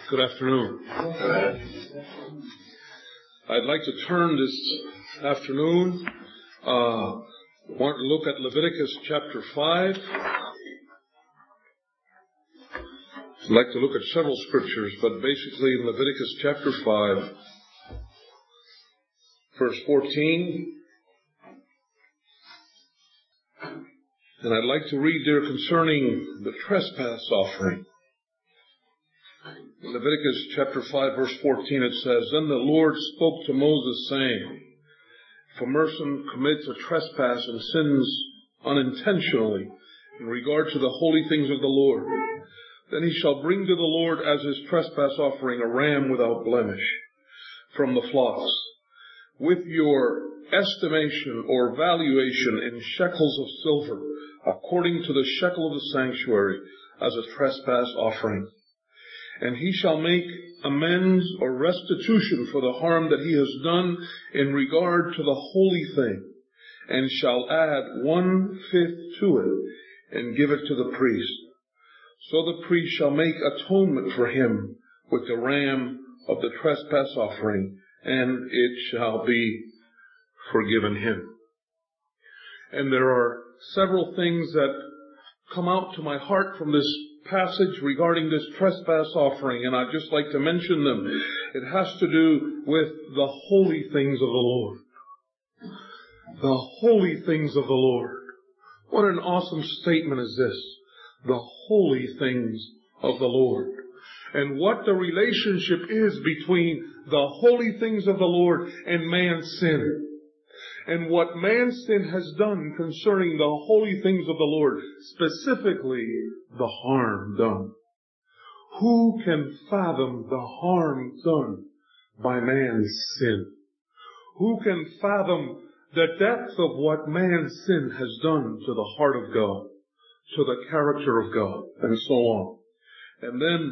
Good afternoon. I'd like to turn this afternoon, want to look at Leviticus chapter 5. I'd like to look at several scriptures, but basically in Leviticus chapter 5, verse 14. And I'd like to read there concerning the trespass offering. In Leviticus chapter 5, verse 14, it says, "Then the Lord spoke to Moses, saying, if a person commits a trespass and sins unintentionally in regard to the holy things of the Lord, then he shall bring to the Lord as his trespass offering a ram without blemish from the flocks, with your estimation or valuation in shekels of silver, according to the shekel of the sanctuary, as a trespass offering. And he shall make amends or restitution for the harm that he has done in regard to the holy thing, and shall add 1/5 to it, and give it to the priest. So the priest shall make atonement for him with the ram of the trespass offering, and it shall be forgiven him." And there are several things that come out to my heart from this passage regarding this trespass offering, and I'd just like to mention them. It has to do with the holy things of the Lord. The holy things of the Lord. What an awesome statement is this. The holy things of the Lord. And what the relationship is between the holy things of the Lord and man's sin. And what man's sin has done concerning the holy things of the Lord, specifically the harm done. Who can fathom the harm done by man's sin? Who can fathom the depth of what man's sin has done to the heart of God, to the character of God, and so on? And then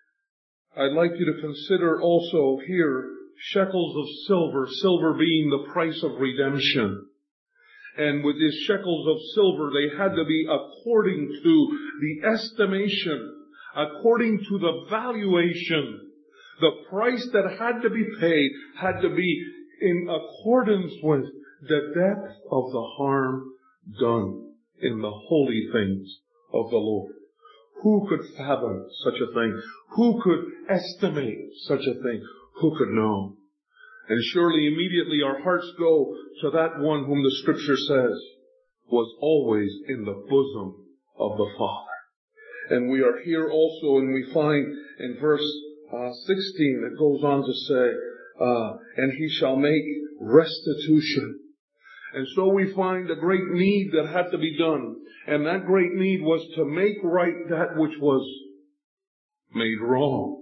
I'd like you to consider also here shekels of silver, silver being the price of redemption. And with these shekels of silver, they had to be according to the estimation, according to the valuation. The price that had to be paid had to be in accordance with the depth of the harm done in the holy things of the Lord. Who could fathom such a thing? Who could estimate such a thing? Who could know? And surely immediately our hearts go to that one whom the Scripture says was always in the bosom of the Father. And we are here also, and we find in verse 16, it goes on to say, and he shall make restitution. And so we find a great need that had to be done. And that great need was to make right that which was made wrong.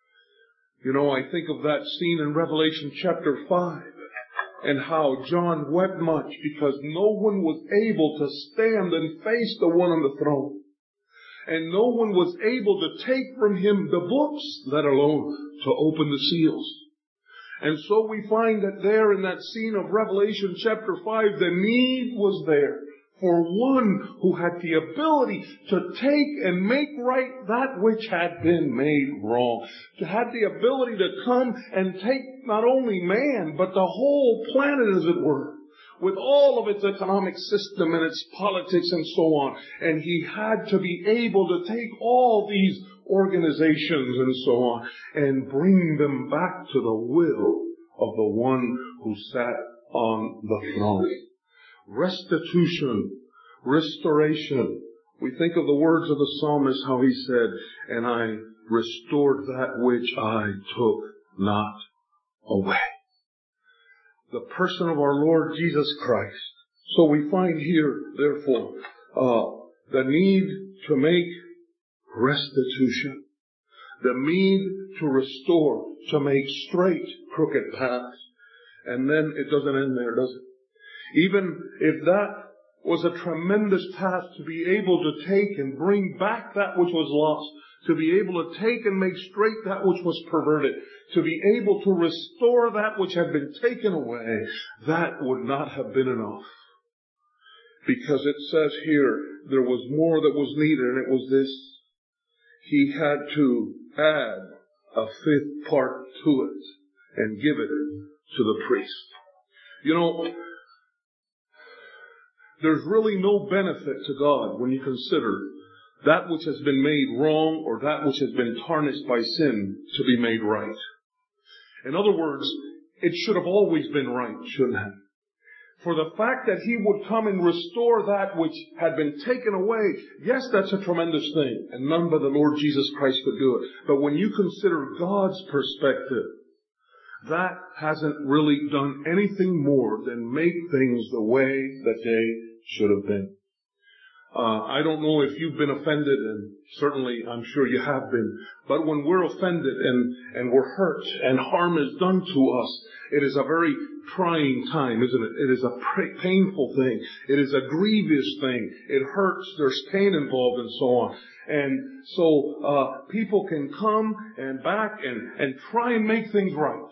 You know, I think of that scene in Revelation chapter 5 and how John wept much because no one was able to stand and face the one on the throne. And no one was able to take from him the books, let alone to open the seals. And so we find that there in that scene of Revelation chapter 5, the need was there for one who had the ability to take and make right that which had been made wrong. To have the ability to come and take not only man, but the whole planet, as it were, with all of its economic system and its politics and so on. And he had to be able to take all these organizations and so on and bring them back to the will of the one who sat on the throne. Restitution, restoration. We think of the words of the psalmist, how he said, and I restored that which I took not away. The person of our Lord Jesus Christ. So we find here, therefore, the need to make restitution. The need to restore, to make straight crooked paths. And then it doesn't end there, does it? Even if that was a tremendous task to be able to take and bring back that which was lost, to be able to take and make straight that which was perverted, to be able to restore that which had been taken away, that would not have been enough. Because it says here, there was more that was needed, and it was this. He had to add a fifth part to it and give it to the priest. You know, there's really no benefit to God when you consider that which has been made wrong or that which has been tarnished by sin to be made right. In other words, it should have always been right, shouldn't it? For the fact that He would come and restore that which had been taken away, yes, that's a tremendous thing, and none but the Lord Jesus Christ could do it. But when you consider God's perspective, that hasn't really done anything more than make things the way that they should have been. I don't know if you've been offended, and certainly I'm sure you have been, but when we're offended and we're hurt and harm is done to us, it is a very trying time, isn't it? It is a painful thing. It is a grievous thing. It hurts. There's pain involved and so on. And so people can come and back and try and make things right.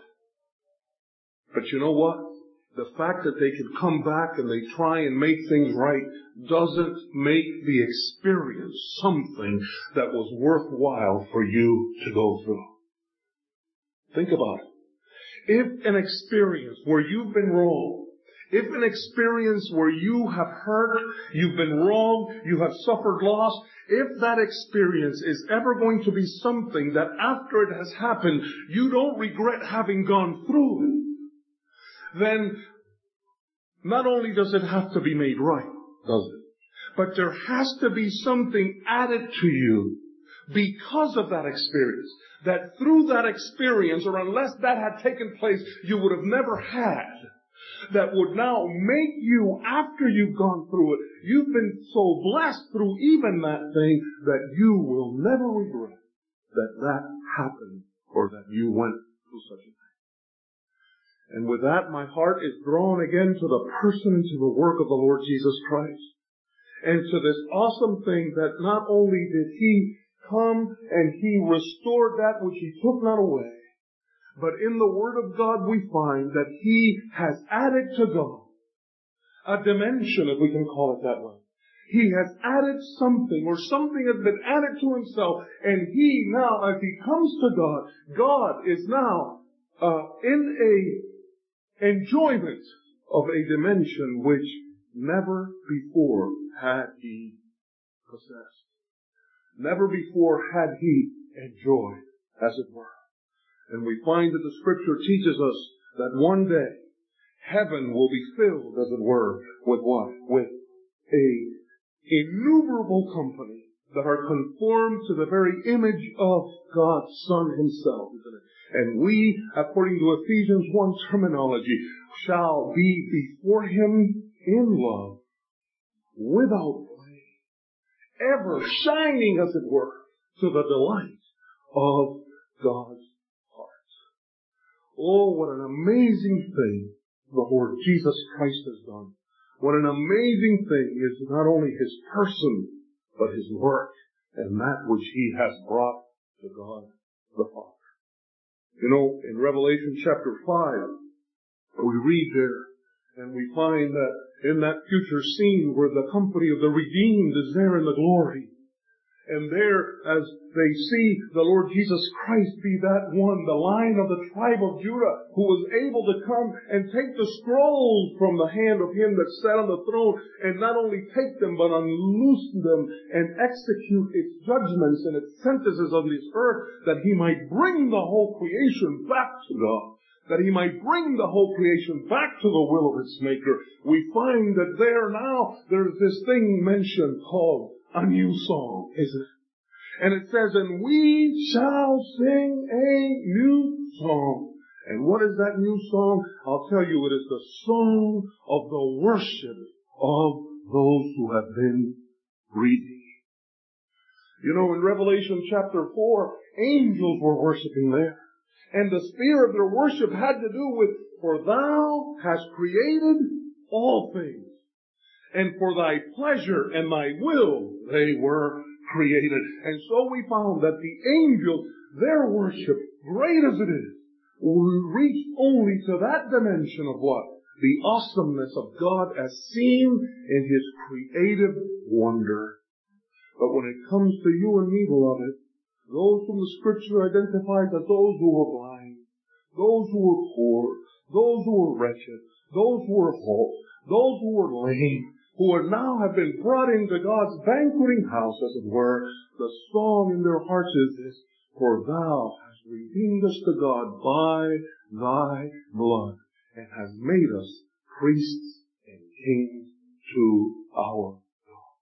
But you know what? The fact that they can come back and they try and make things right doesn't make the experience something that was worthwhile for you to go through. Think about it. If an experience where you've been wrong, if an experience where you have hurt, you've been wrong, you have suffered loss, if that experience is ever going to be something that after it has happened, you don't regret having gone through it, then not only does it have to be made right, does it? But there has to be something added to you because of that experience. That through that experience, or unless that had taken place, you would have never had. That would now make you, after you've gone through it, you've been so blessed through even that thing that you will never regret that happened or that you went through such a thing. And with that, my heart is drawn again to the person and to the work of the Lord Jesus Christ. And to this awesome thing that not only did He come and He restored that which He took not away, but in the Word of God we find that He has added to God a dimension, if we can call it that way. He has added something, or something has been added to Himself, and He now, as He comes to God, God is now in a enjoyment of a dimension which never before had He possessed. Never before had He enjoyed, as it were. And we find that the Scripture teaches us that one day heaven will be filled, as it were, with what? With a innumerable company that are conformed to the very image of God's Son Himself, isn't it? And we, according to Ephesians 1 terminology, shall be before Him in love, without blame, ever shining, as it were, to the delight of God's heart. Oh, what an amazing thing the Lord Jesus Christ has done. What an amazing thing is not only His person, but His work, and that which He has brought to God the Father. You know, in Revelation chapter 5, we read there, and we find that in that future scene where the company of the redeemed is there in the glory, and there, as they see the Lord Jesus Christ be that one, the Lion of the tribe of Judah, who was able to come and take the scrolls from the hand of Him that sat on the throne, and not only take them, but unloose them and execute its judgments and its sentences on this earth, that He might bring the whole creation back to God. That He might bring the whole creation back to the will of its Maker. We find that there's this thing mentioned called a new song, isn't it? And it says, and we shall sing a new song. And what is that new song? I'll tell you, it is the song of the worship of those who have been redeemed. You know, in Revelation chapter 4, angels were worshiping there. And the sphere of their worship had to do with, for Thou hast created all things, and for Thy pleasure and Thy will they were created. And so we found that the angels, their worship, great as it is, reached only to that dimension of what? The awesomeness of God as seen in His creative wonder. But when it comes to you and me, beloved, Those whom the Scripture identifies as those who were blind, those who were poor, those who were wretched, those who were halt, those who were lame, who would now have been brought into God's banqueting house, as it were. The song in their hearts is this: for thou hast redeemed us to God by thy blood, and hast made us priests and kings to our God.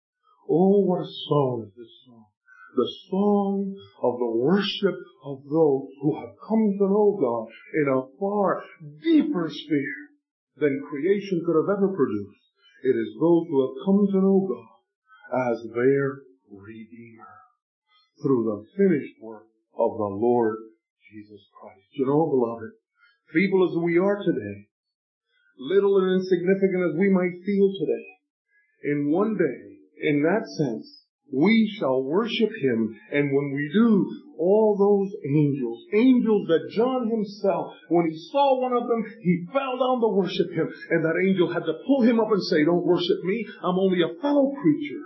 Oh, what a song is this song. The song of the worship of those who have come to know God in a far deeper sphere than creation could have ever produced. It is those who have come to know God as their Redeemer through the finished work of the Lord Jesus Christ. You know, beloved, feeble as we are today, little and insignificant as we might feel today, in one day, in that sense, we shall worship Him. And when we do, all those angels that John himself, when he saw one of them, he fell down to worship him. And that angel had to pull him up and say, don't worship me, I'm only a fellow creature.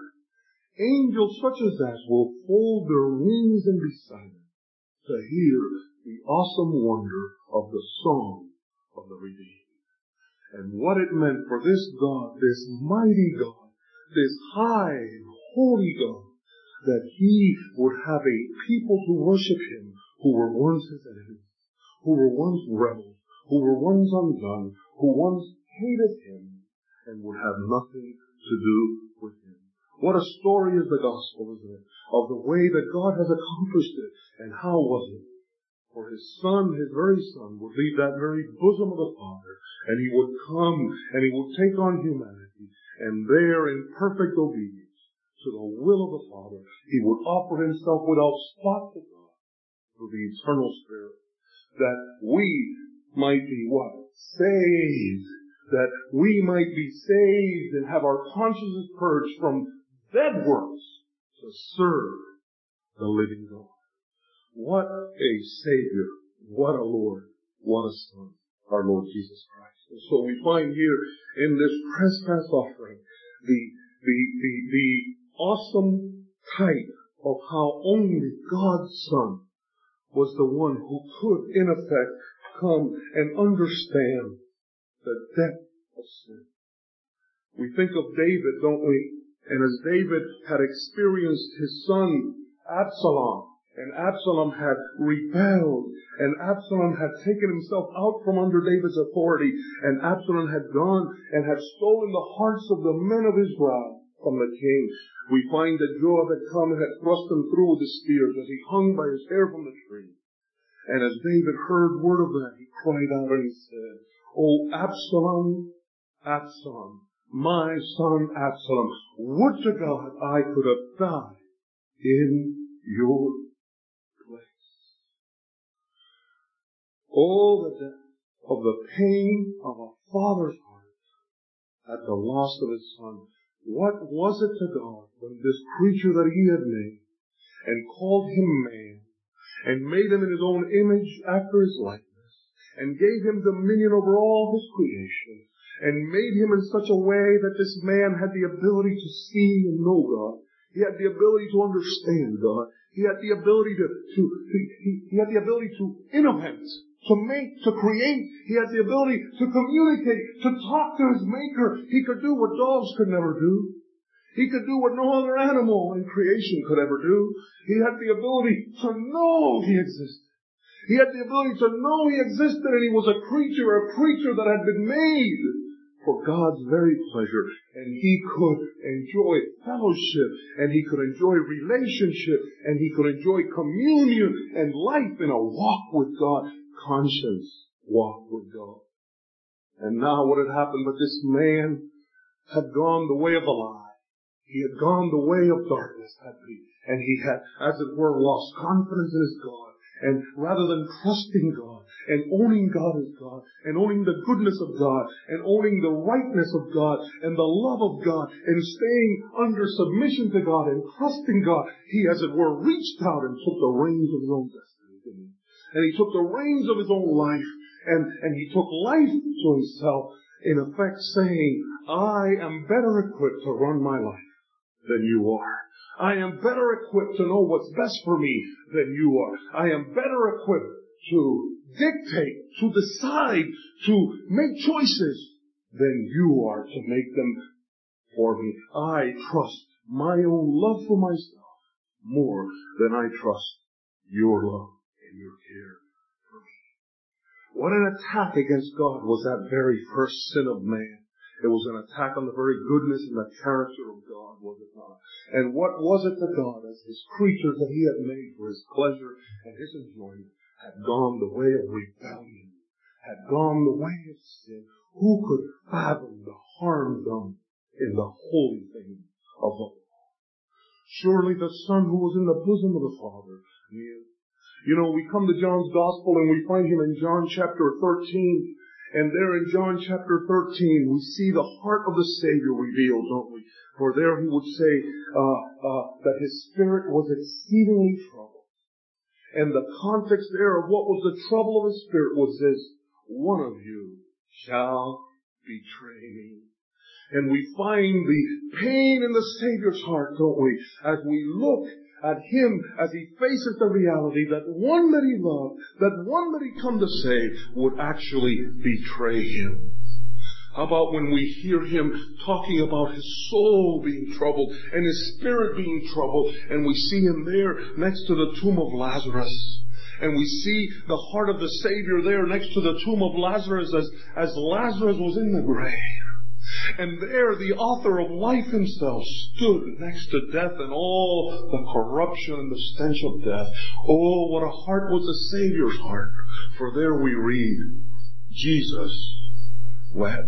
Angels such as that will fold their wings and be silent to hear the awesome wonder of the song of the redeemed. And what it meant for this God, this mighty God, this high and holy God, that He would have a people to worship Him who were once His enemies, who were once rebels, who were once undone, who once hated Him and would have nothing to do with Him. What a story is the gospel, isn't it? Of the way that God has accomplished it. And how was it? For His Son, His very Son, would leave that very bosom of the Father, and He would come and He would take on humanity, and there in perfect obedience to the will of the Father, He would offer Himself without spot to God through the eternal Spirit, that we might be what? Saved. That we might be saved and have our consciences purged from dead works to serve the living God. What a Savior, what a Lord, what a Son, our Lord Jesus Christ. And so we find here in this trespass offering the awesome type of how only God's Son was the one who could, in effect, come and understand the depth of sin. We think of David, don't we? And as David had experienced his son Absalom, and Absalom had rebelled, and Absalom had taken himself out from under David's authority, and Absalom had gone and had stolen the hearts of the men of Israel from the king. We find that Joab had come and had thrust him through with his spears as he hung by his hair from the tree. And as David heard word of that, he cried out and he said, "O Absalom, Absalom, my son Absalom, would to God I could have died in your place." Oh, the depth of the pain of a father's heart at the loss of his son. What was it to God when this creature that He had made and called him man and made him in His own image after His likeness and gave him dominion over all His creation, and made him in such a way that this man had the ability to see and know God. He had the ability to understand God. He had the ability to innovate, to make, to create. He had the ability to communicate, to talk to His Maker. He could do what dogs could never do. He could do what no other animal in creation could ever do. He had the ability to know He existed. He had the ability to know He existed, and He was a creature that had been made for God's very pleasure. And He could enjoy fellowship, and He could enjoy relationship, and He could enjoy communion and life in a walk with God, conscience walk with God. And now what had happened? But this man had gone the way of the lie. He had gone the way of darkness, had he? And he had, as it were, lost confidence in his God. And rather than trusting God and owning God as God and owning the goodness of God and owning the rightness of God and the love of God and staying under submission to God and trusting God, he, as it were, reached out and took the reins of his own destiny, didn't he? And he took the reins of his own life, and he took life to himself, in effect saying, I am better equipped to run my life than you are. I am better equipped to know what's best for me than you are. I am better equipped to dictate, to decide, to make choices than you are to make them for me. I trust my own love for myself more than I trust your love and your care for me. What an attack against God was that very first sin of man. It was an attack on the very goodness and the character of God, was it not? And what was it to God as his creatures that he had made for his pleasure and his enjoyment had gone the way of rebellion, had gone the way of sin? Who could fathom the harm done in the holy things of the Lord? Surely the Son who was in the bosom of the Father knew. You know, we come to John's Gospel and we find him in John chapter 13. And there in John chapter 13, we see the heart of the Savior revealed, don't we? For there he would say that his spirit was exceedingly troubled. And the context there of what was the trouble of his spirit was this: one of you shall betray me. And we find the pain in the Savior's heart, don't we? As we look at him, as he faces the reality that one that he loved, that one that he come to save, would actually betray him. How about when we hear him talking about his soul being troubled and his spirit being troubled, and we see him there next to the tomb of Lazarus. And we see the heart of the Savior there next to the tomb of Lazarus as Lazarus was in the grave. And there the author of life himself stood next to death and all the corruption and the stench of death. Oh, what a heart was the Savior's heart. For there we read, Jesus wept.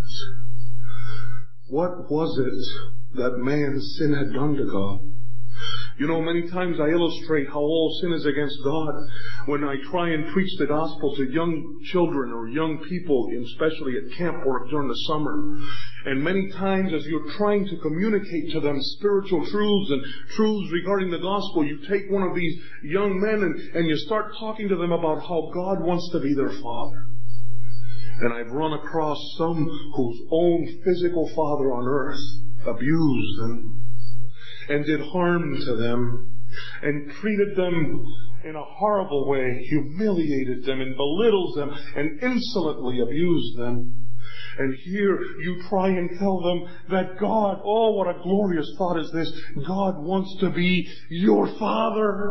What was it that man's sin had done to God? You know, many times I illustrate how all sin is against God when I try and preach the gospel to young children or young people, especially at camp work during the summer. And many times as you're trying to communicate to them spiritual truths and truths regarding the gospel, you take one of these young men and you start talking to them about how God wants to be their father. And I've run across some whose own physical father on earth abused them and did harm to them and treated them in a horrible way, humiliated them and belittled them and insolently abused them. And here you try and tell them that God, oh, what a glorious thought is this, God wants to be your Father.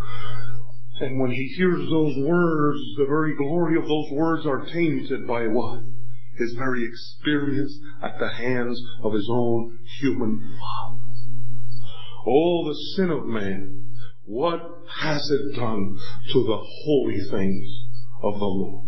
And when he hears those words, the very glory of those words are tainted by what? His very experience at the hands of his own human father. Oh, the sin of man, what has it done to the holy things of the Lord?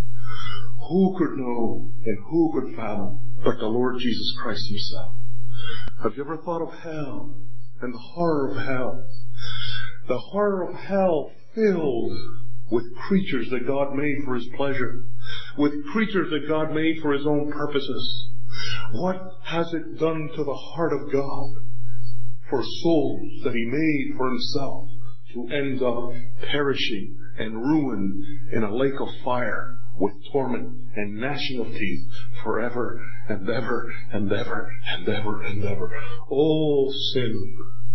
Who could know and who could fathom but the Lord Jesus Christ himself? Have you ever thought of hell and the horror of hell? The horror of hell filled with creatures that God made for his pleasure, with creatures that God made for his own purposes. What has it done to the heart of God for souls that he made for himself to end up perishing and ruined in a lake of fire with torment and gnashing of teeth forever and ever and ever and ever and ever? Oh, sin!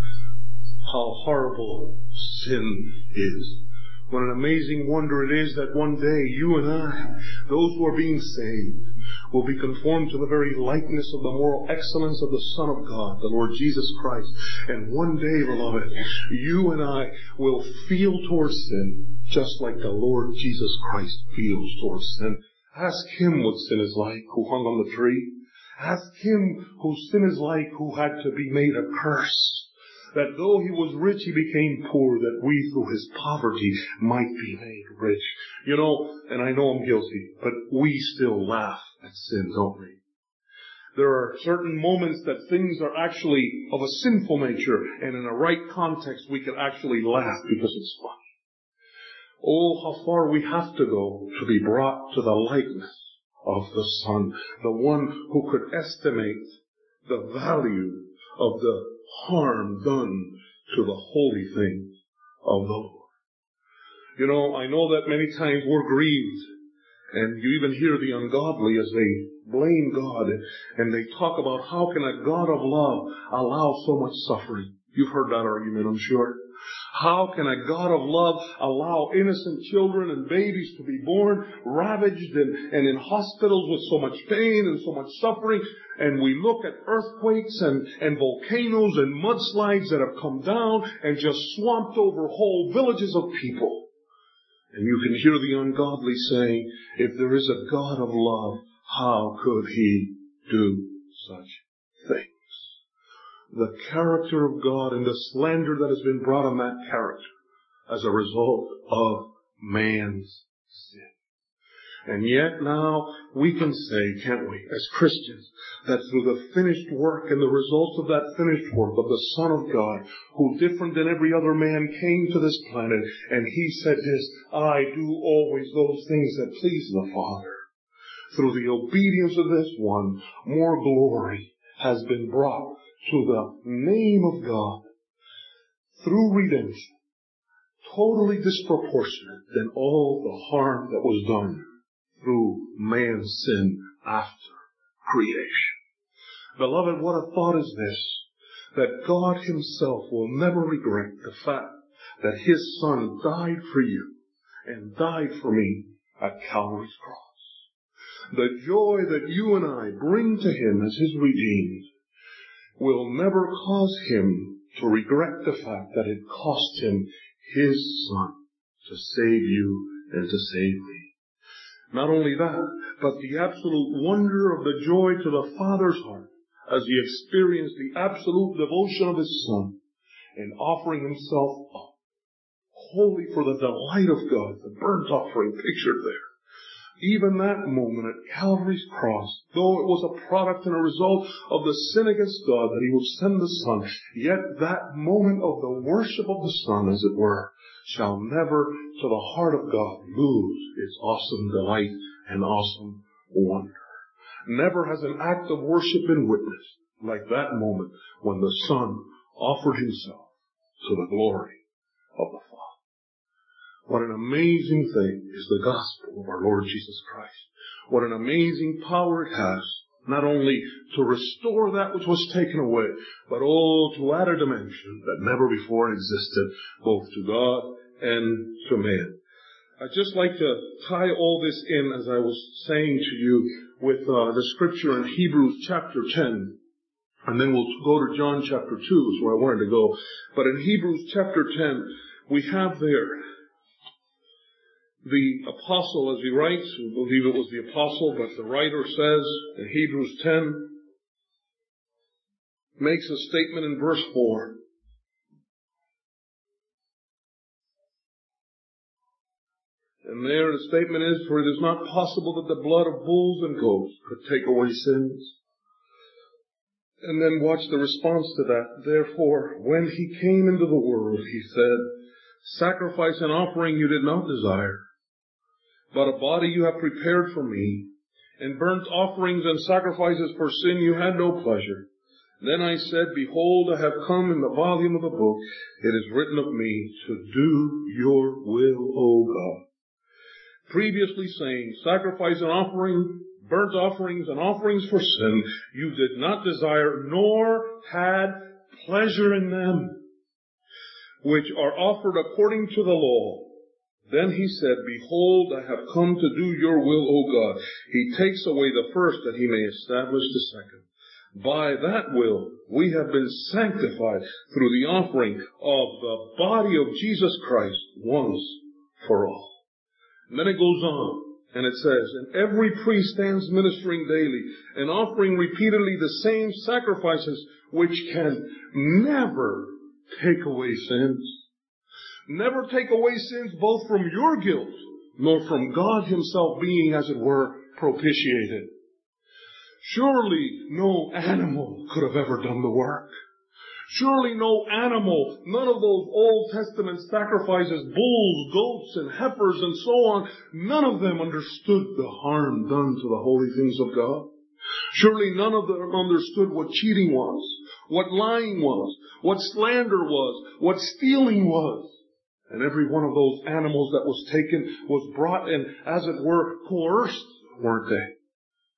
How horrible sin is. What an amazing wonder it is that one day you and I, those who are being saved, will be conformed to the very likeness of the moral excellence of the Son of God, the Lord Jesus Christ. And one day, beloved, you and I will feel towards sin just like the Lord Jesus Christ feels towards sin. Ask him what sin is like who hung on the tree. Ask him whose sin is like who had to be made a curse. That though he was rich, he became poor, that we through his poverty might be made rich. You know, and I know I'm guilty, but we still laugh at sin, don't we? There are certain moments that things are actually of a sinful nature, and in a right context we can actually laugh because it's funny. Oh, how far we have to go to be brought to the likeness of the Son, the one who could estimate the value of the harm done to the holy things of the Lord. You know, I know that many times we're grieved, and you even hear the ungodly as they blame God, and they talk about how can a God of love allow so much suffering. You've heard that argument, I'm sure. How can a God of love allow innocent children and babies to be born, ravaged and in hospitals with so much pain and so much suffering? And we look at earthquakes and volcanoes and mudslides that have come down and just swamped over whole villages of people. And you can hear the ungodly saying, if there is a God of love, how could He do such things? The character of God and the slander that has been brought on that character as a result of man's sin. And yet now we can say, can't we, as Christians, that through the finished work and the results of that finished work of the Son of God, who different than every other man came to this planet, and He said this, I do always those things that please the Father. Through the obedience of this one, more glory has been brought to the name of God through redemption, totally disproportionate than all the harm that was done through man's sin after creation. Beloved, what a thought is this, that God Himself will never regret the fact that His Son died for you and died for me at Calvary's cross. The joy that you and I bring to Him as His redeemed will never cause Him to regret the fact that it cost Him His Son to save you and to save me. Not only that, but the absolute wonder of the joy to the Father's heart as He experienced the absolute devotion of His Son and offering Himself up wholly for the delight of God, the burnt offering pictured there. Even that moment at Calvary's cross, though it was a product and a result of the sin against God that He would send the Son, yet that moment of the worship of the Son, as it were, shall never to the heart of God lose its awesome delight and awesome wonder. Never has an act of worship been witnessed like that moment when the Son offered Himself to the glory of the Father. What an amazing thing is the gospel of our Lord Jesus Christ. What an amazing power it has, not only to restore that which was taken away, but to add a dimension that never before existed, both to God and to man. I'd just like to tie all this in, as I was saying to you, with the scripture in Hebrews chapter 10. And then we'll go to John chapter 2, is where I wanted to go. But in Hebrews chapter 10, we have there the apostle, as he writes, we believe it was the apostle, but the writer says in Hebrews 10, makes a statement in verse 4. And there the statement is, for it is not possible that the blood of bulls and goats could take away sins. And then watch the response to that. Therefore, when He came into the world, He said, sacrifice and offering you did not desire, but a body you have prepared for me, and burnt offerings and sacrifices for sin you had no pleasure. Then I said, behold, I have come in the volume of the book. It is written of me to do your will, O God. Previously saying, sacrifice and offering, burnt offerings and offerings for sin, you did not desire, nor had pleasure in them, which are offered according to the law. Then He said, behold, I have come to do your will, O God. He takes away the first that He may establish the second. By that will, we have been sanctified through the offering of the body of Jesus Christ once for all. And then it goes on, and it says, and every priest stands ministering daily and offering repeatedly the same sacrifices which can never take away sins. Never take away sins both from your guilt, nor from God Himself being, as it were, propitiated. Surely no animal could have ever done the work. Surely no animal, none of those Old Testament sacrifices, bulls, goats, and heifers, and so on, none of them understood the harm done to the holy things of God. Surely none of them understood what cheating was, what lying was, what slander was, what stealing was. And every one of those animals that was taken was brought in, as it were, coerced, weren't they?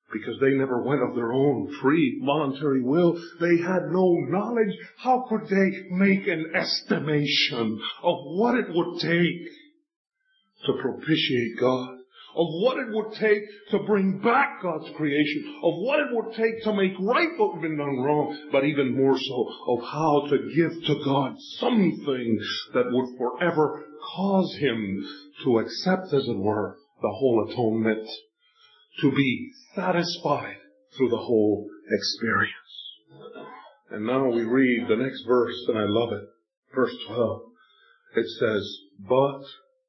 because they never went of their own free, voluntary will. They had no knowledge. How could they make an estimation of what it would take to propitiate God? Of what it would take to bring back God's creation, of what it would take to make right what had been done wrong, but even more so, of how to give to God something that would forever cause Him to accept, as it were, the whole atonement, to be satisfied through the whole experience. And now we read the next verse, and I love it. Verse 12. It says, but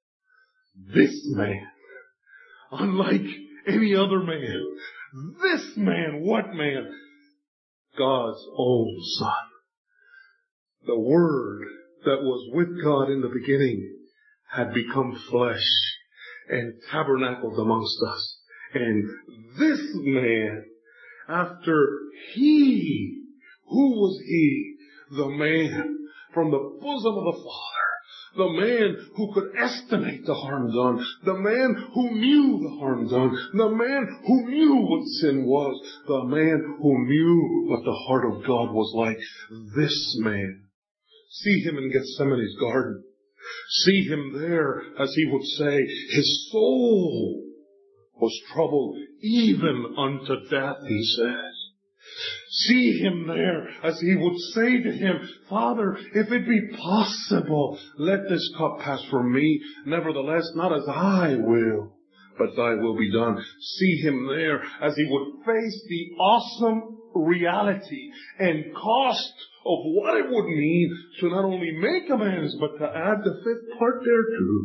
this man, unlike any other man, this man, what man? God's own Son. The Word that was with God in the beginning had become flesh and tabernacled amongst us. And this man, after He, who was He? The man from the bosom of the Father. The man who could estimate the harm done. The man who knew the harm done. The man who knew what sin was. The man who knew what the heart of God was like. This man. See Him in Gethsemane's garden. See Him there, as He would say, His soul was troubled even unto death, He says. See Him there as He would say to Him, Father, if it be possible, let this cup pass from me. Nevertheless, not as I will, but Thy will be done. See Him there as He would face the awesome reality and cost of what it would mean to not only make amends, but to add the fifth part thereto.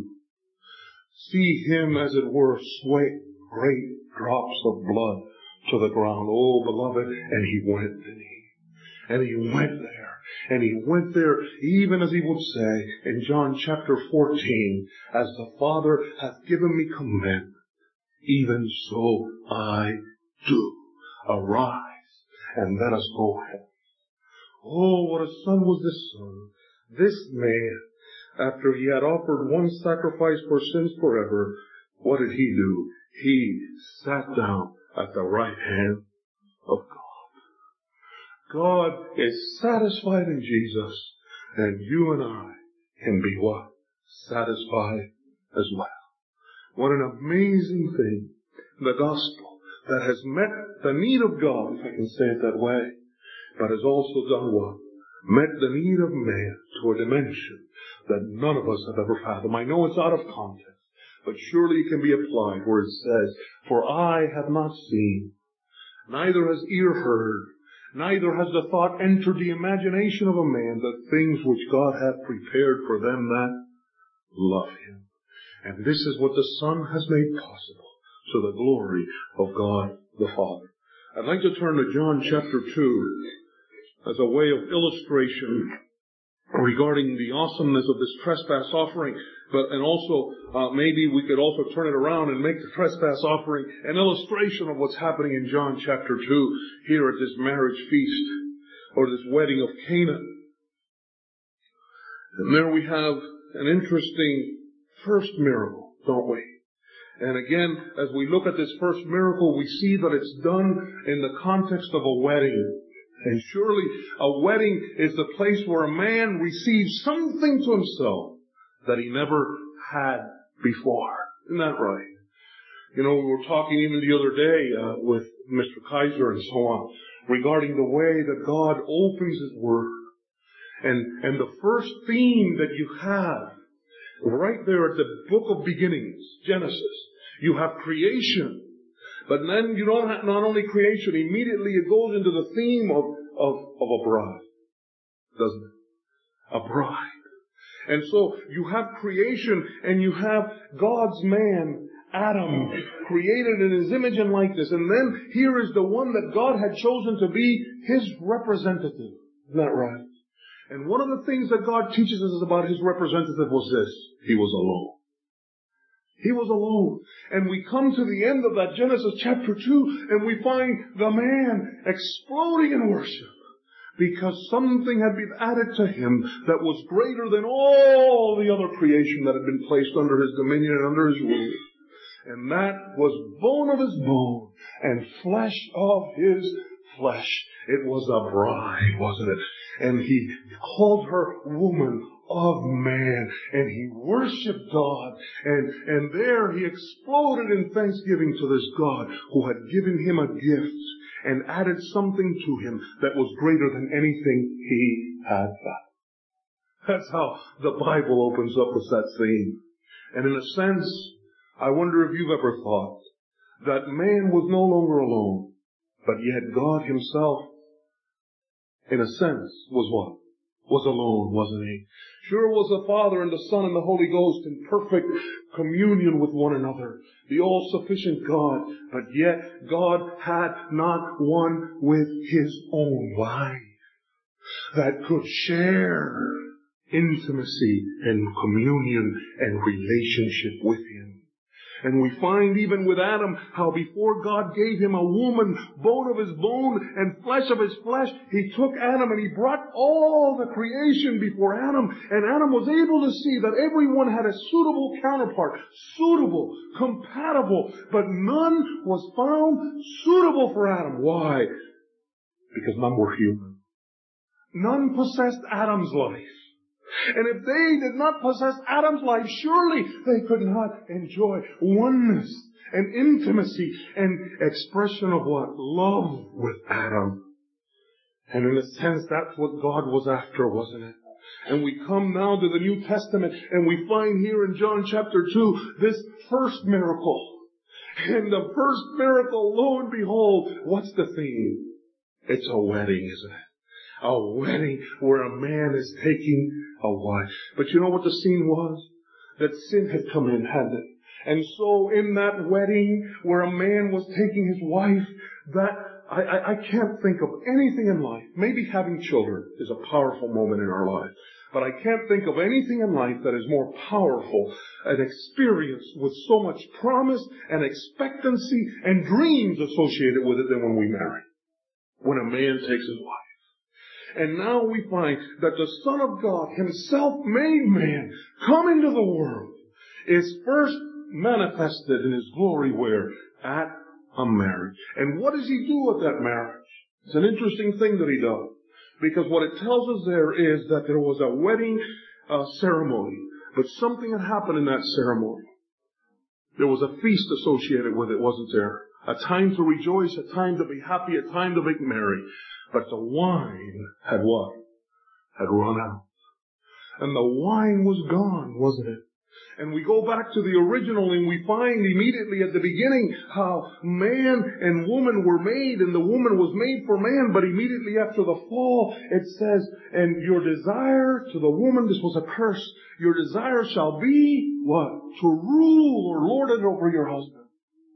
See Him, as it were, sweat great drops of blood to the ground. Oh, beloved, and He went, didn't He? And He went there. And He went there even as He would say in John chapter 14, as the Father hath given me commandment, even so I do. Arise, and let us go hence. Oh, what a son was this son. This man, after He had offered one sacrifice for sins forever, what did He do? He sat down at the right hand of God. God is satisfied in Jesus, and you and I can be what? Satisfied as well. What an amazing thing. The gospel that has met the need of God, if I can say it that way, but has also done what? Met the need of man to a dimension that none of us have ever fathomed. I know it's out of context, but surely it can be applied where it says, for eye have not seen, neither has ear heard, neither has the thought entered the imagination of a man, the things which God hath prepared for them that love Him. And this is what the Son has made possible, to the glory of God the Father. I'd like to turn to John chapter 2 as a way of illustration regarding the awesomeness of this trespass offering, and also maybe we could also turn it around and make the trespass offering an illustration of what's happening in John chapter 2 here at this marriage feast, or this wedding of Cana. And there we have an interesting first miracle, don't we? And again, as we look at this first miracle, we see that it's done in the context of a wedding. And surely a wedding is the place where a man receives something to himself that he never had before. Isn't that right? You know, we were talking even the other day with Mr. Kaiser and so on regarding the way that God opens His Word. And the first theme that you have right there at the book of beginnings, Genesis, you have creation. But then you don't have not only creation, immediately it goes into the theme of a bride, doesn't it? A bride. And so you have creation, and you have God's man, Adam, created in His image and likeness. And then here is the one that God had chosen to be His representative. Isn't that right? And one of the things that God teaches us about His representative was this: He was alone. He was alone. And we come to the end of that Genesis chapter 2, and we find the man exploding in worship, because something had been added to him that was greater than all the other creation that had been placed under His dominion and under His rule. And that was bone of his bone and flesh of his flesh. It was a bride, wasn't it? And he called her woman of man, and he worshiped God, and there he exploded in thanksgiving to this God who had given him a gift and added something to him that was greater than anything he had found. That's how the Bible opens up with that theme. And in a sense, I wonder if you've ever thought that man was no longer alone, but yet God himself, in a sense, was what? Was alone, wasn't he? Sure was the Father and the Son and the Holy Ghost in perfect communion with one another, the all-sufficient God, but yet God had not one with his own wife that could share intimacy and communion and relationship with him. And we find even with Adam how before God gave him a woman, bone of his bone and flesh of his flesh, he took Adam and he brought all the creation before Adam. And Adam was able to see that everyone had a suitable counterpart, suitable, compatible, but none was found suitable for Adam. Why? Because none were human. None possessed Adam's life. And if they did not possess Adam's life, surely they could not enjoy oneness and intimacy and expression of what? Love with Adam. And in a sense, that's what God was after, wasn't it? And we come now to the New Testament and we find here in John chapter 2 this first miracle. And the first miracle, lo and behold, what's the theme? It's a wedding, isn't it? A wedding where a man is taking a wife. But you know what the scene was? That sin had come in, hadn't it? And so in that wedding where a man was taking his wife, that I can't think of anything in life. Maybe having children is a powerful moment in our life. But I can't think of anything in life that is more powerful, an experience with so much promise and expectancy and dreams associated with it than when we marry. When a man takes his wife. And now we find that the Son of God, himself made man, come into the world, is first manifested in his glory where? At a marriage. And what does he do at that marriage? It's an interesting thing that he does. Because what it tells us there is that there was a wedding ceremony. But something had happened in that ceremony. There was a feast associated with it, wasn't there? A time to rejoice, a time to be happy, a time to be merry. But the wine had what? Had run out. And the wine was gone, wasn't it? And we go back to the original and we find immediately at the beginning how man and woman were made and the woman was made for man. But immediately after the fall, it says, and your desire to the woman, this was a curse, your desire shall be what? To rule or lord it over your husband.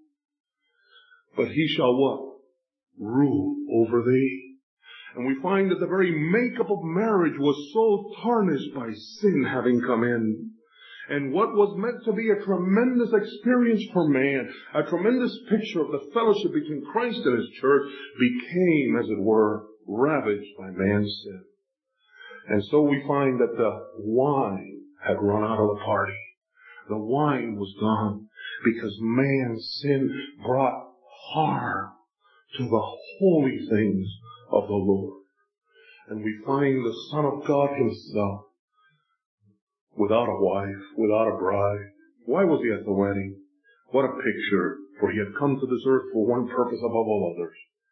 But he shall what? Rule over thee. And we find that the very makeup of marriage was so tarnished by sin having come in. And what was meant to be a tremendous experience for man, a tremendous picture of the fellowship between Christ and his church, became, as it were, ravaged by man's sin. And so we find that the wine had run out of the party. The wine was gone because man's sin brought harm to the holy things of the Lord. And we find the Son of God himself without a wife, without a bride. Why was he at the wedding? What a picture, for he had come to this earth for one purpose above all others.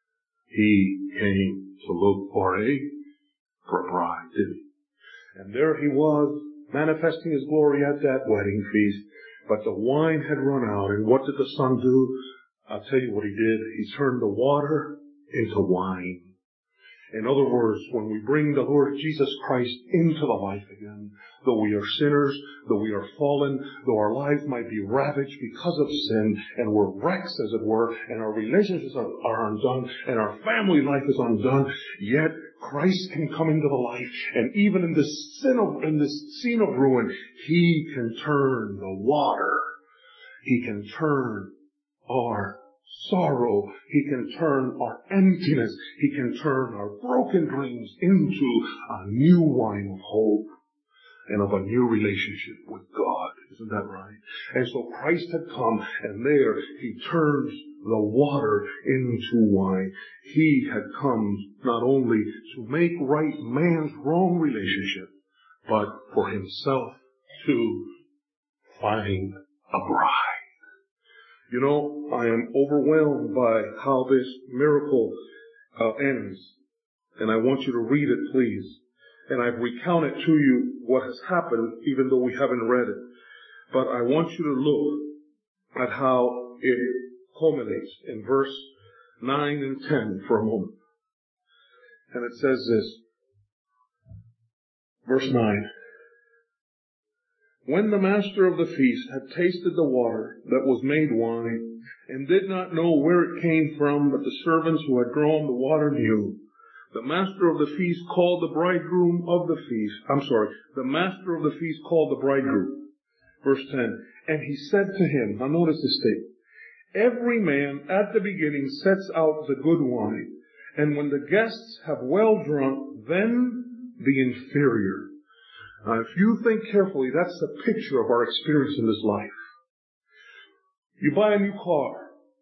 He came to look for a bride, didn't he? And there he was, manifesting his glory at that wedding feast. But the wine had run out, and what did the Son do? I'll tell you what he did. He turned the water into wine. In other words, when we bring the Lord Jesus Christ into the life again, though we are sinners, though we are fallen, though our lives might be ravaged because of sin, and we're wrecks, as it were, and our relationships are undone, and our family life is undone, yet Christ can come into the life, and even in this scene of ruin, He can turn the water. He can turn our sorrow. He can turn our emptiness. He can turn our broken dreams into a new wine of hope and of a new relationship with God. Isn't that right? And so Christ had come, and there He turns the water into wine. He had come not only to make right man's wrong relationship, but for Himself to find a bride. You know, I am overwhelmed by how this miracle ends. And I want you to read it, please. And I've recounted to you what has happened, even though we haven't read it. But I want you to look at how it culminates in verse 9 and 10 for a moment. And it says this. Verse 9. When the master of the feast had tasted the water that was made wine, and did not know where it came from, but the servants who had drawn the water knew, the master of the feast called the bridegroom of the feast. The master of the feast called the bridegroom. Verse 10. And he said to him, now notice this statement, every man at the beginning sets out the good wine, and when the guests have well drunk, then the inferior. Now, if you think carefully, that's a picture of our experience in this life. You buy a new car.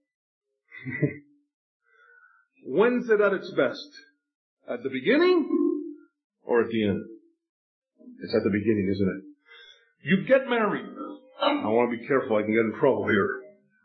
When's it at its best? At the beginning or at the end? It's at the beginning, isn't it? You get married. I want to be careful, I can get in trouble here.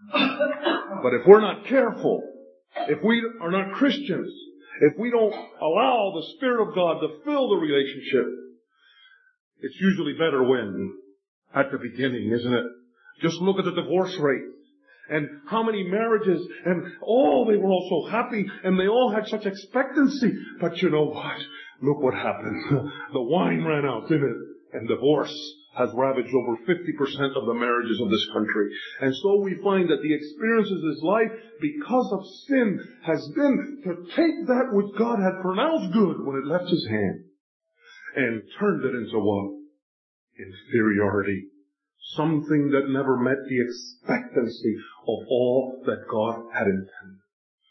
But if we're not careful, if we are not Christians, if we don't allow the Spirit of God to fill the relationship, it's usually better when at the beginning, isn't it? Just look at the divorce rate. And how many marriages, and they were all so happy, and they all had such expectancy. But you know what? Look what happened. The wine ran out, didn't it? And divorce has ravaged over 50% of the marriages of this country. And so we find that the experiences of this life, because of sin, has been to take that which God had pronounced good when it left His hand, and turned it into what? Inferiority. Something that never met the expectancy of all that God had intended.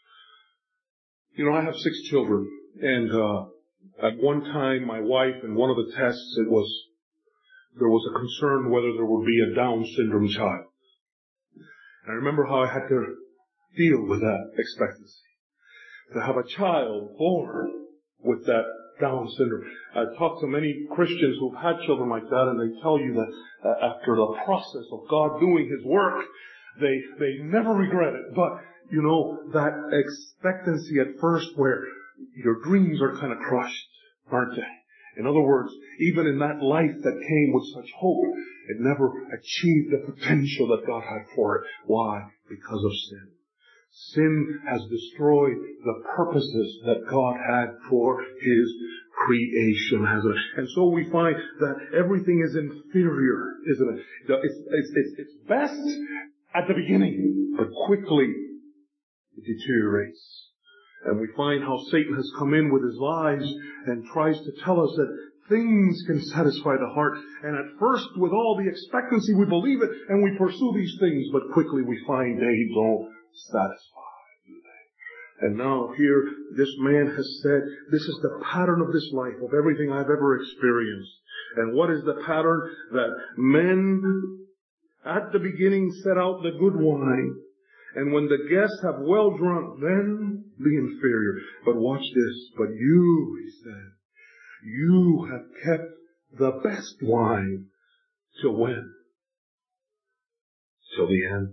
You know, I have 6 children, and at one time, my wife, in one of the tests, there was a concern whether there would be a Down syndrome child. And I remember how I had to deal with that expectancy. To have a child born with that Down syndrome. I've talked to many Christians who've had children like that, and they tell you that after the process of God doing His work, they never regret it. But, you know, that expectancy at first where your dreams are kind of crushed, aren't they? In other words, even in that life that came with such hope, it never achieved the potential that God had for it. Why? Because of sin. Sin has destroyed the purposes that God had for His creation, hasn't it? And so we find that everything is inferior, isn't it? It's best at the beginning, but quickly it deteriorates. And we find how Satan has come in with his lies and tries to tell us that things can satisfy the heart. And at first, with all the expectancy, we believe it and we pursue these things, but quickly we find they don't satisfy, do they? And now here, this man has said, this is the pattern of this life, of everything I've ever experienced. And what is the pattern? That men at the beginning set out the good wine, and when the guests have well drunk, then the inferior. But watch this. But you, he said, you have kept the best wine till when? Till the end.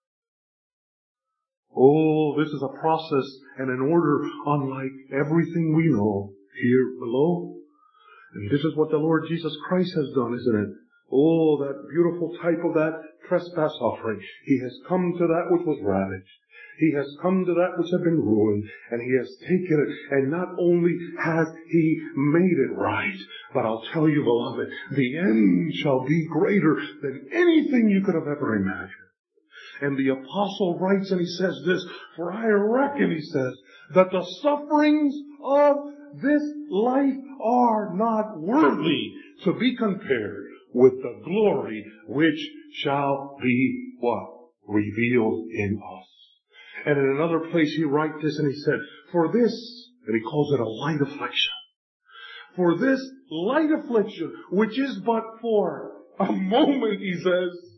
Oh, this is a process and an order unlike everything we know here below. And this is what the Lord Jesus Christ has done, isn't it? Oh, that beautiful type of that trespass offering. He has come to that which was ravaged. He has come to that which had been ruined, and He has taken it, and not only has He made it right, but I'll tell you, beloved, the end shall be greater than anything you could have ever imagined. And the apostle writes, and he says this, for I reckon, he says, that the sufferings of this life are not worthy to be compared with the glory which shall be what? Revealed in us. And in another place he writes this and he said, for this, and he calls it a light affliction. For this light affliction, which is but for a moment, he says,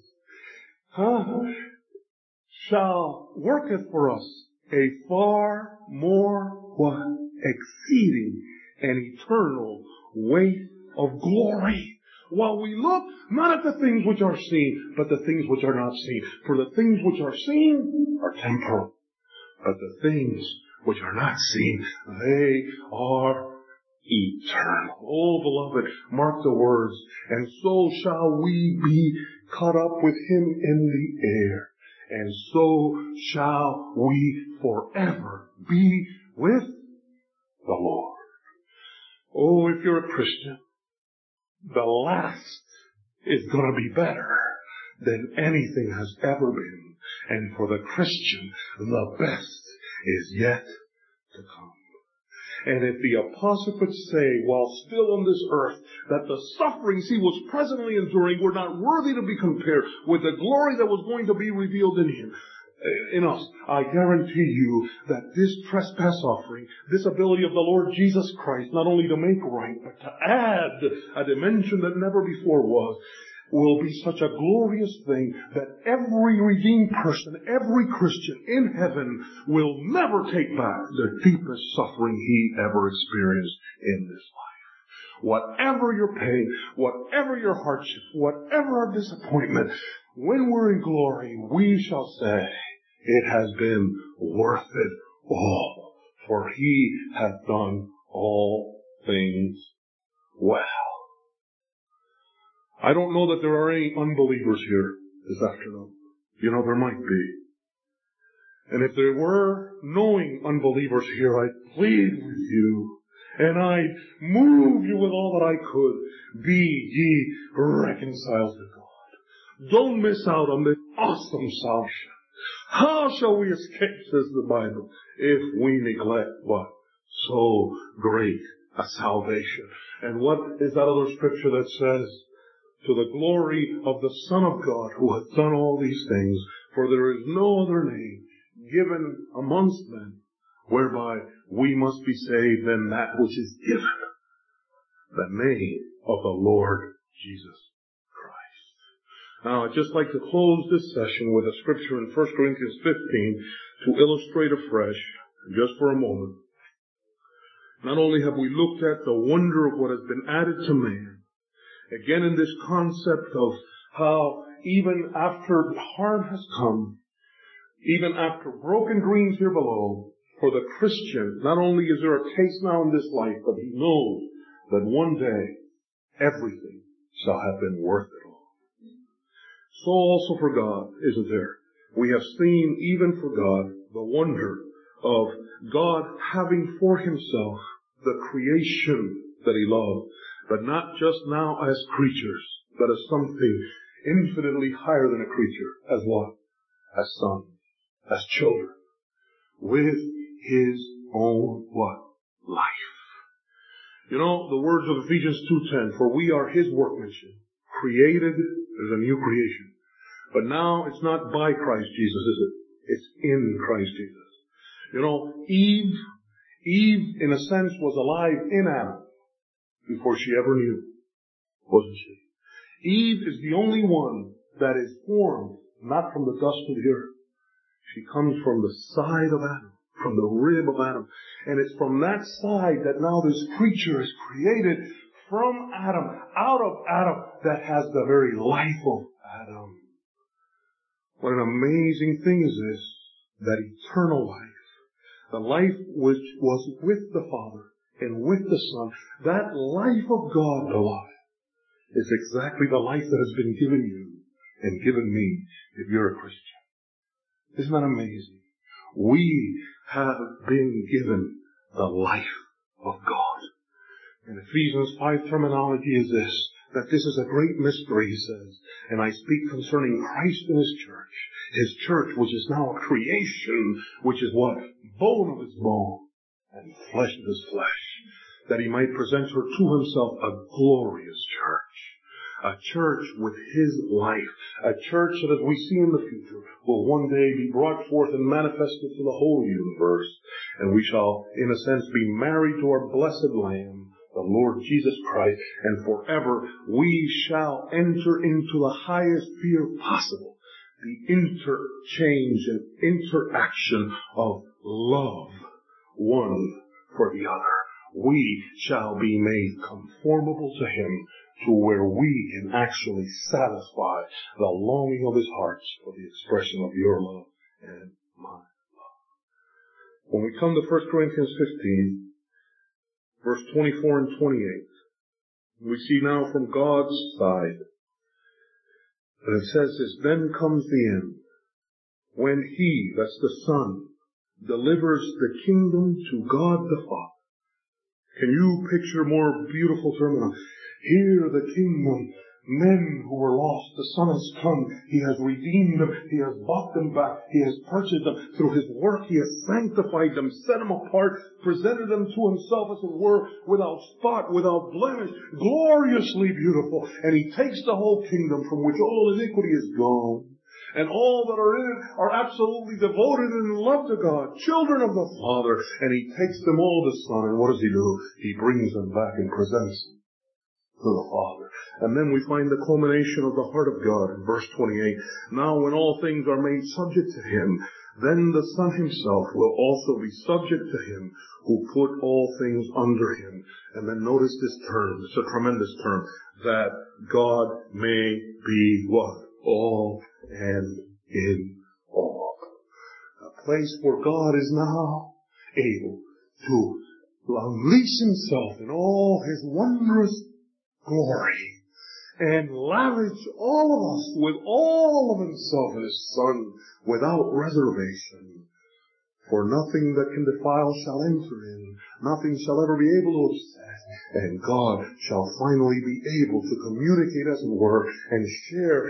shall worketh for us a far more what? Exceeding and eternal weight of glory. While we look not at the things which are seen, but the things which are not seen. For the things which are seen are temporal, but the things which are not seen, they are eternal. Oh, beloved, mark the words. And so shall we be caught up with him in the air. And so shall we forever be with the Lord. Oh, if you're a Christian, the last is going to be better than anything has ever been. And for the Christian, the best is yet to come. And if the apostle could say, while still on this earth, that the sufferings he was presently enduring were not worthy to be compared with the glory that was going to be revealed in him, in us, I guarantee you that this trespass offering, this ability of the Lord Jesus Christ, not only to make right, but to add a dimension that never before was, will be such a glorious thing that every redeemed person, every Christian in heaven will never take back the deepest suffering he ever experienced in this life. Whatever your pain, whatever your hardship, whatever our disappointment, when we're in glory, we shall say, it has been worth it all, for he hath done all things well. I don't know that there are any unbelievers here this afternoon. You know, there might be. And if there were knowing unbelievers here, I'd plead with you, and I'd move you with all that I could. Be ye reconciled to God. Don't miss out on this awesome salvation. How shall we escape, says the Bible, if we neglect what? So great a salvation. And what is that other scripture that says, to the glory of the Son of God who hath done all these things, for there is no other name given amongst men whereby we must be saved than that which is given, the name of the Lord Jesus Christ. Now, I'd just like to close this session with a scripture in 1 Corinthians 15 to illustrate afresh, just for a moment. Not only have we looked at the wonder of what has been added to man, again in this concept of how even after harm has come, even after broken dreams here below, for the Christian, not only is there a taste now in this life, but he knows that one day everything shall have been worth it all. So also for God, isn't there? We have seen even for God the wonder of God having for himself the creation that he loved, but not just now as creatures, but as something infinitely higher than a creature. As what? As sons, as children, with his own what? Life. You know, the words of Ephesians 2:10, for we are his workmanship, created as a new creation. But now it's not by Christ Jesus, is it? It's in Christ Jesus. You know, Eve in a sense was alive in Adam before she ever knew, wasn't she? Eve is the only one that is formed not from the dust of the earth. She comes from the side of Adam, from the rib of Adam. And it's from that side that now this creature is created from Adam, out of Adam, that has the very life of Adam. What an amazing thing is this, that eternal life, the life which was with the Father and with the Son, that life of God, beloved, is exactly the life that has been given you and given me if you're a Christian. Isn't that amazing? We have been given the life of God. And Ephesians 5 terminology is this, that this is a great mystery, he says. And I speak concerning Christ and his church, which is now a creation, which is what? Bone of his bone and flesh of his flesh. That he might present her to himself a glorious church. A church with his life. A church that, as we see in the future, will one day be brought forth and manifested to the whole universe. And we shall, in a sense, be married to our blessed Lamb the Lord Jesus Christ, and forever we shall enter into the highest sphere possible, the interchange and interaction of love, one for the other. We shall be made conformable to Him, to where we can actually satisfy the longing of His heart for the expression of your love and my love. When we come to 1 Corinthians 15, verse 24 and 28, we see now from God's side that it says this, then comes the end, when He, that's the Son, delivers the kingdom to God the Father. Can you picture more beautiful terminology? Here the kingdom, men who were lost, the Son has come. He has redeemed them. He has bought them back. He has purchased them. Through His work, He has sanctified them, set them apart, presented them to Himself, as it were, without spot, without blemish, gloriously beautiful. And He takes the whole kingdom from which all iniquity is gone. And all that are in it are absolutely devoted and in love to God, children of the Father. And He takes them all to the Son. And what does He do? He brings them back and presents them to the Father. And then we find the culmination of the heart of God in verse 28. Now when all things are made subject to Him, then the Son Himself will also be subject to Him who put all things under Him. And then notice this term. It's a tremendous term. That God may be what? All and in all. A place where God is now able to unleash Himself in all His wondrous glory and lavish all of us with all of Himself and His Son without reservation. For nothing that can defile shall enter in, nothing shall ever be able to upset, and God shall finally be able to communicate, as it were, and share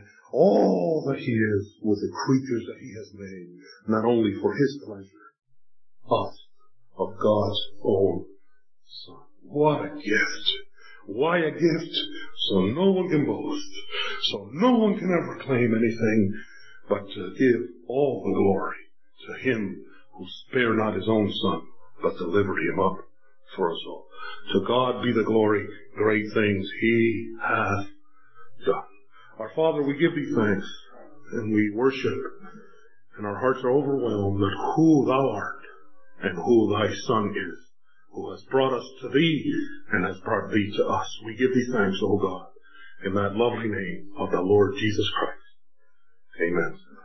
all that He is with the creatures that He has made, not only for His pleasure, but of God's own Son. What a gift! Why a gift? So no one can boast, so no one can ever claim anything, but to give all the glory to Him who spared not His own Son, but delivered Him up for us all. To God be the glory, great things He hath done. Our Father, we give Thee thanks, and we worship, and our hearts are overwhelmed at who Thou art, and who Thy Son is, who has brought us to Thee, and has brought Thee to us. We give Thee thanks, O God, in that lovely name of the Lord Jesus Christ. Amen.